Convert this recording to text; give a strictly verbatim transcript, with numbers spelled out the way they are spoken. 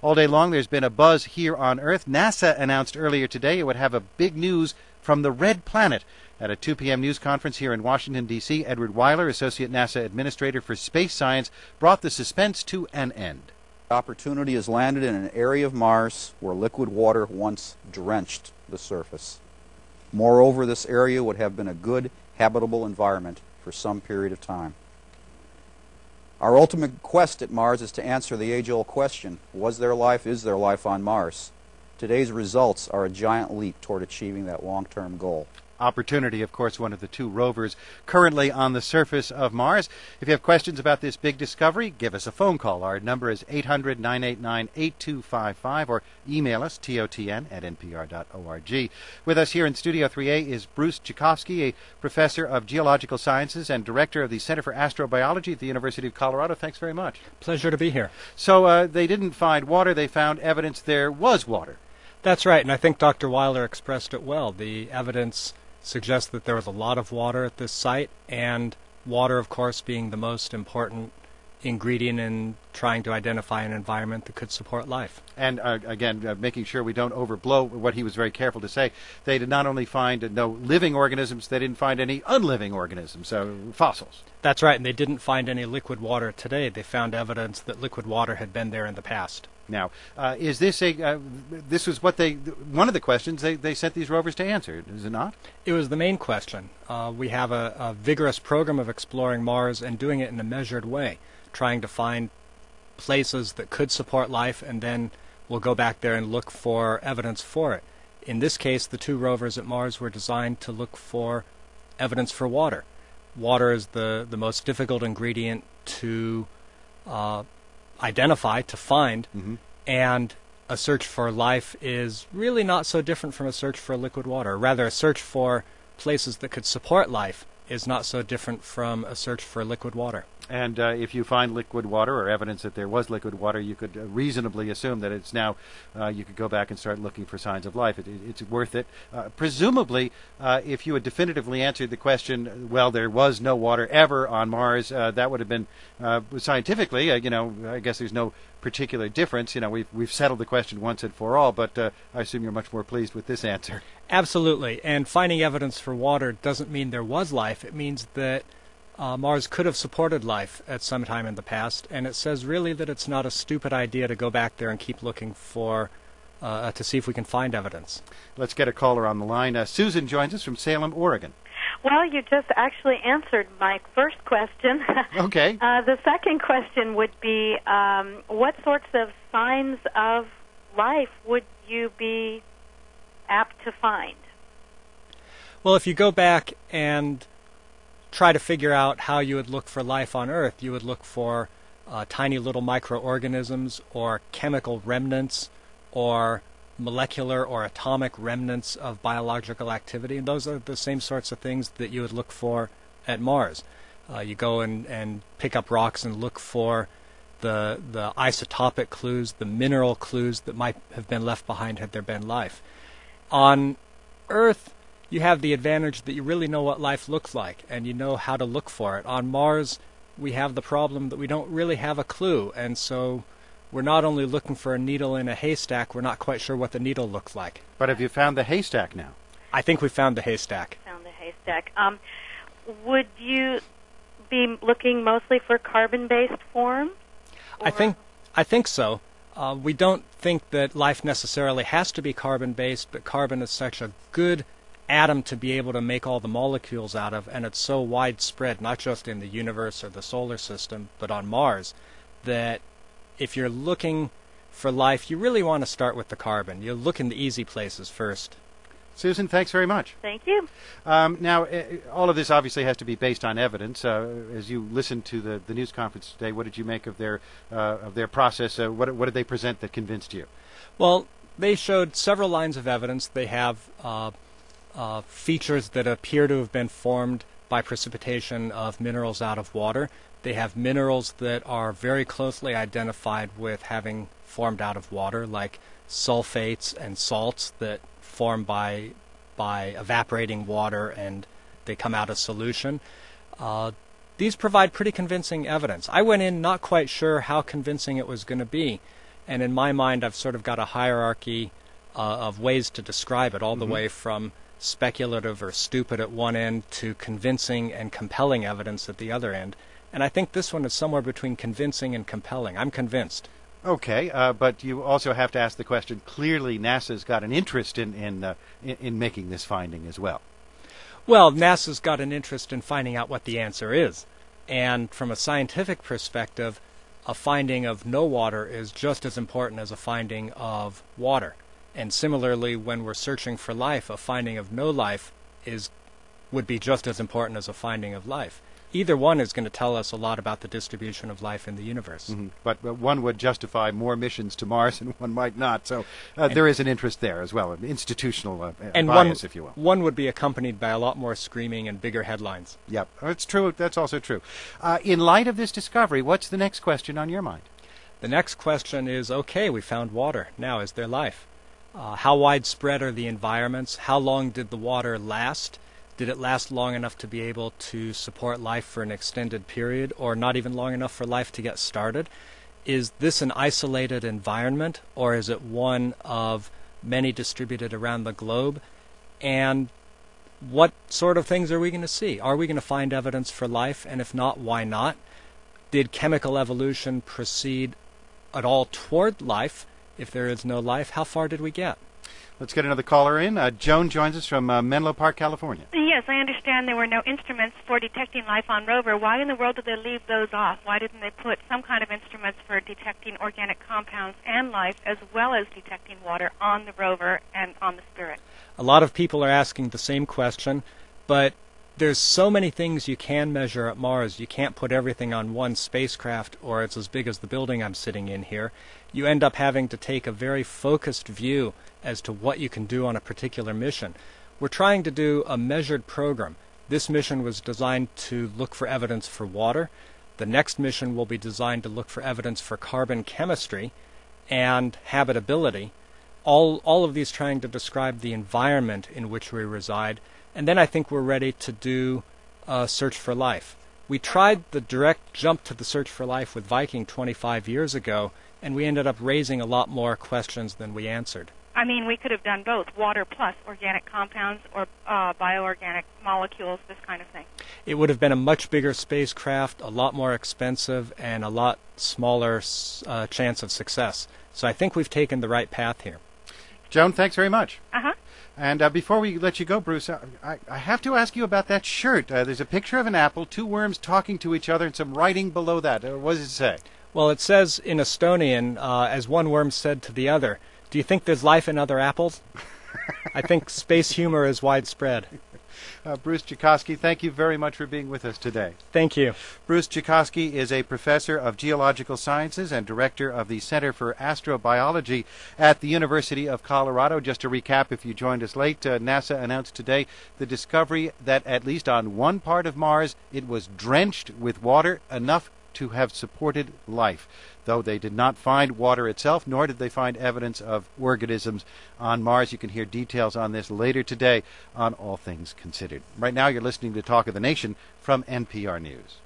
All day long there's been a buzz here on Earth. NASA announced earlier today it would have a big news from the red planet. At a two p.m. news conference here in Washington, D C, Edward Weiler, Associate NASA Administrator for Space Science, brought the suspense to an end. Opportunity has landed in an area of Mars where liquid water once drenched the surface. Moreover, this area would have been a good, habitable environment for some period of time. Our ultimate quest at Mars is to answer the age-old question, was there life, is there life on Mars? Today's results are a giant leap toward achieving that long-term goal. Opportunity, of course, one of the two rovers currently on the surface of Mars. If you have questions about this big discovery, give us a phone call. Our number is eight hundred, nine eight nine, eight two five five, or email us, T O T N at N P R dot org. With us here in Studio three A is Bruce Tchaikovsky, a professor of geological sciences and director of the Center for Astrobiology at the University of Colorado. Thanks very much. Pleasure to be here. So uh, they didn't find water. They found evidence there was water. That's right, and I think Doctor Weiler expressed it well. The evidence suggests that there was a lot of water at this site, and water, of course, being the most important ingredient in trying to identify an environment that could support life. And uh, again, uh, making sure we don't overblow what he was very careful to say. They did not only find uh, no living organisms, they didn't find any unliving organisms, so fossils. That's right, and they didn't find any liquid water today. They found evidence that liquid water had been there in the past. Now, uh, is this a, uh, this was what they, one of the questions they, they sent these rovers to answer, is it not? It was the main question. Uh, we have a, a vigorous program of exploring Mars and doing it in a measured way, trying to find places that could support life, and then we'll go back there and look for evidence for it. In this case, the two rovers at Mars were designed to look for evidence for water. Water is the, the most difficult ingredient to uh, identify, to find, mm-hmm. and a search for life is really not so different from a search for liquid water. Rather, a search for places that could support life is not so different from a search for liquid water. And uh, if you find liquid water or evidence that there was liquid water, you could uh, reasonably assume that it's now, uh, you could go back and start looking for signs of life. It, it, it's worth it. Uh, presumably, uh, if you had definitively answered the question, well, there was no water ever on Mars, uh, that would have been, uh, scientifically, uh, you know, I guess there's no particular difference. You know, we've, we've settled the question once and for all, but uh, I assume you're much more pleased with this answer. Absolutely. And finding evidence for water doesn't mean there was life. It means that Uh, Mars could have supported life at some time in the past, and it says really that it's not a stupid idea to go back there and keep looking for, uh, to see if we can find evidence. Let's get a caller on the line. Uh, Susan joins us from Salem, Oregon. Well, you just actually answered my first question. Okay. uh, the second question would be, um, what sorts of signs of life would you be apt to find? Well, if you go back and try to figure out how you would look for life on Earth, you would look for uh, tiny little microorganisms or chemical remnants or molecular or atomic remnants of biological activity. And those are the same sorts of things that you would look for at Mars. Uh, you go and, and pick up rocks and look for the, the isotopic clues, the mineral clues that might have been left behind had there been life. On Earth, you have the advantage that you really know what life looks like, and you know how to look for it. On Mars, we have the problem that we don't really have a clue, and so we're not only looking for a needle in a haystack, we're not quite sure what the needle looks like. But have you found the haystack now? I think we found the haystack. Found the haystack. Um, would you be looking mostly for carbon-based forms? I think, I think so. Uh, we don't think that life necessarily has to be carbon-based, but carbon is such a good atom to be able to make all the molecules out of, and it's so widespread, not just in the universe or the solar system, but on Mars, that if you're looking for life, you really want to start with the carbon. You look in the easy places first. Susan, thanks very much. Thank you. Um, now, uh, all of this obviously has to be based on evidence. Uh, as you listened to the, the news conference today, what did you make of their uh, of their process? Uh, what, what did they present that convinced you? Well, they showed several lines of evidence. They have uh, Uh, features that appear to have been formed by precipitation of minerals out of water. They have minerals that are very closely identified with having formed out of water, like sulfates and salts that form by by evaporating water and they come out of solution. Uh, these provide pretty convincing evidence. I went in not quite sure how convincing it was going to be. And in my mind, I've sort of got a hierarchy uh, of ways to describe it, all the Mm-hmm. way from speculative or stupid at one end to convincing and compelling evidence at the other end. And I think this one is somewhere between convincing and compelling. I'm convinced. Okay, uh, but you also have to ask the question, clearly NASA's got an interest in, in, uh, in, in making this finding as well. Well, NASA's got an interest in finding out what the answer is. And from a scientific perspective, a finding of no water is just as important as a finding of water. And similarly, when we're searching for life, a finding of no life is would be just as important as a finding of life. Either one is going to tell us a lot about the distribution of life in the universe. Mm-hmm. But, but one would justify more missions to Mars and one might not. So uh, there is an interest there as well, an institutional uh, and bias, one, if you will. One would be accompanied by a lot more screaming and bigger headlines. Yep, that's true. That's also true. Uh, in light of this discovery, what's the next question on your mind? The next question is, okay, we found water. Now, is there life? Uh, how widespread are the environments? How long did the water last? Did it last long enough to be able to support life for an extended period, or not even long enough for life to get started? Is this an isolated environment, or is it one of many distributed around the globe? And what sort of things are we going to see? Are we going to find evidence for life? And if not, why not? Did chemical evolution proceed at all toward life? If there is no life, how far did we get? Let's get another caller in. Uh, Joan joins us from uh, Menlo Park, California. Yes, I understand there were no instruments for detecting life on rover. Why in the world did they leave those off? Why didn't they put some kind of instruments for detecting organic compounds and life, as well as detecting water, on the rover and on the Spirit? A lot of people are asking the same question, but there's so many things you can measure at Mars. You can't put everything on one spacecraft, or it's as big as the building I'm sitting in here. You end up having to take a very focused view as to what you can do on a particular mission. We're trying to do a measured program. This mission was designed to look for evidence for water. The next mission will be designed to look for evidence for carbon chemistry and habitability. All, all of these trying to describe the environment in which we reside. And then I think we're ready to do a search for life. We tried the direct jump to the search for life with Viking twenty-five years ago, and we ended up raising a lot more questions than we answered. I mean, we could have done both, water plus organic compounds or uh, bioorganic molecules, this kind of thing. It would have been a much bigger spacecraft, a lot more expensive, and a lot smaller uh, chance of success. So I think we've taken the right path here. Joan, thanks very much. Uh-huh. And uh, before we let you go, Bruce, I, I have to ask you about that shirt. Uh, there's a picture of an apple, two worms talking to each other, and some writing below that. Uh, what does it say? Well, it says in Estonian, uh, as one worm said to the other, "Do you think there's life in other apples?" I think space humor is widespread. Uh, Bruce Giokoski, thank you very much for being with us today. Thank you. Bruce Giokoski is a professor of geological sciences and director of the Center for Astrobiology at the University of Colorado. Just to recap, if you joined us late, uh, NASA announced today the discovery that at least on one part of Mars, it was drenched with water enough to have supported life. Though they did not find water itself, nor did they find evidence of organisms on Mars. You can hear details on this later today on All Things Considered. Right now, you're listening to Talk of the Nation from N P R News.